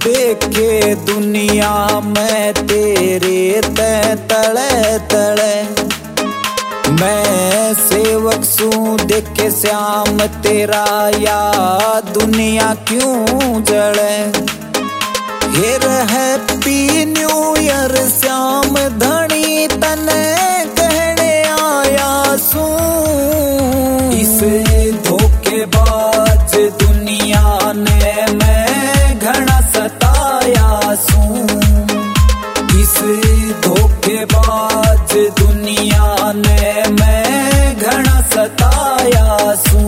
देखे दुनिया में तेरे तले तले। मैं सेवक सू देखे श्याम तेरा या दुनिया क्यों जले। हेर हैप्पी न्यू ईयर श्याम धनी तने कहने आया सू। इस धोखेबाज दुनिया ने मैं घना सताया सू। इस धोखेबाज दुनिया ने मैं घना सताया सू।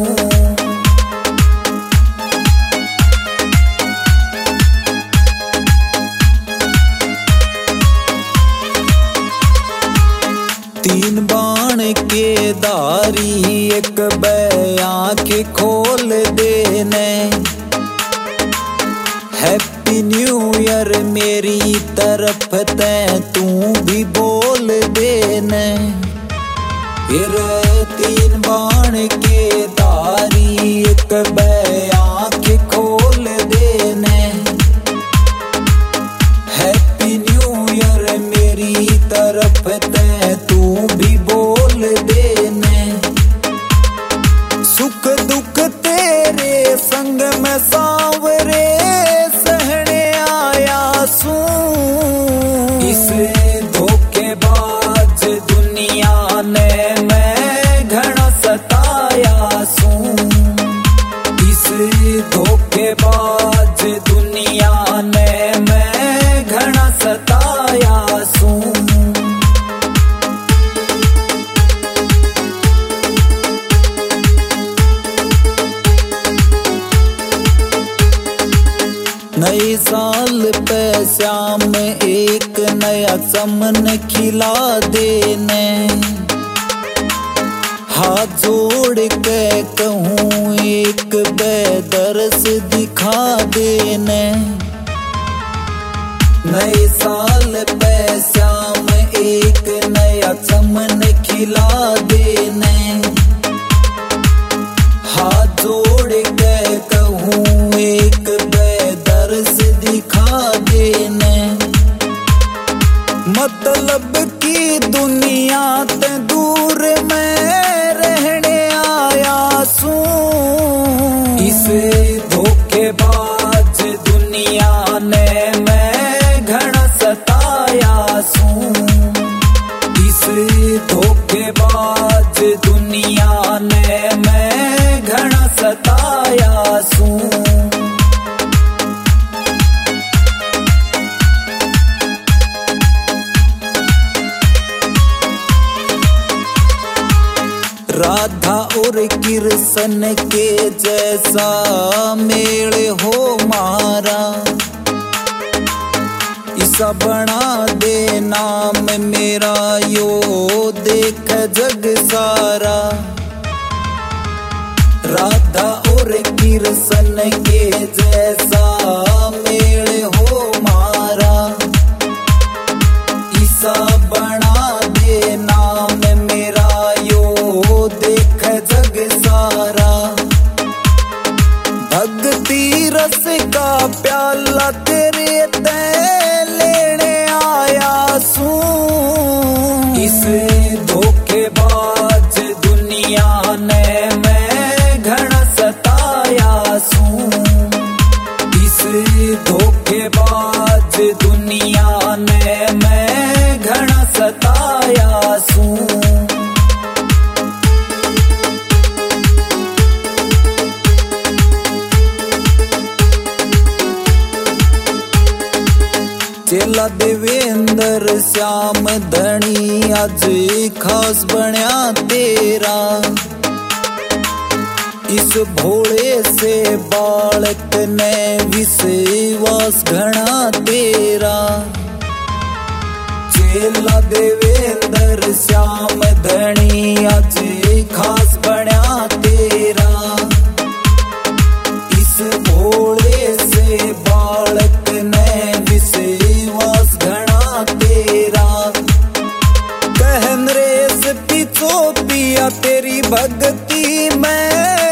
तीन बाण के दारी एक आँखें खोल देने। हैप्पी न्यू ईयर मेरी तरफ ते तू भी बोल देने। फिर तीन बाण के दारी एक आँखें खोल देने। हैप्पी न्यू ईयर मेरी तरफ ते तू भी बोल देने। सुख दुख तेरे संग में सांवरे सहने आया सू। इस धोखेबाज दुनिया ने मैं घना सताया सू। इस धोखेबाज दुनिया ने मैं घना सताया सू। नए साल पे श्याम एक नया चमन खिला देने। हाथ जोड़ के कहूँ एक बेदर्स दिखा देने। नए साल पे श्याम एक नया चमन खिला देने। हाथ जोड़ के कहूँ एक बेदर्स दिखा देने। मतलब की दुनिया ते दूर में रहने आया सू। इस धोखेबाज दुनिया ने मैं घना सताया सू। इस धोखेबाज दुनिया ने मैं घना सताया सू। राधा और कृष्ण के जैसा मेल हो मारा। ऐसा बना दे नाम मेरा यो देख जग सारा। राधा और कृष्ण के जैसा मेल हो मारा। ऐसा बना दे नाम मेरा यो देख जग सारा। भक्ति रस का प्याला तेरे ते लेने आया सू। इस धोखेबाज दुनिया ने मैं घना सताया सू। इस धोखेबाज दुनिया ने मैं घना सताया सू। चेला देवेंद्र श्याम धनी आज खास बनया तेरा। इस भोले से बालक ने विश्वास घना तेरा। चेला देवेंद्र श्याम धनी आज खास बनया तेरा। इस भोले से बालक ने विश्वास घना तेरा। कहन रेस पीछो पिया तेरी भक्ति में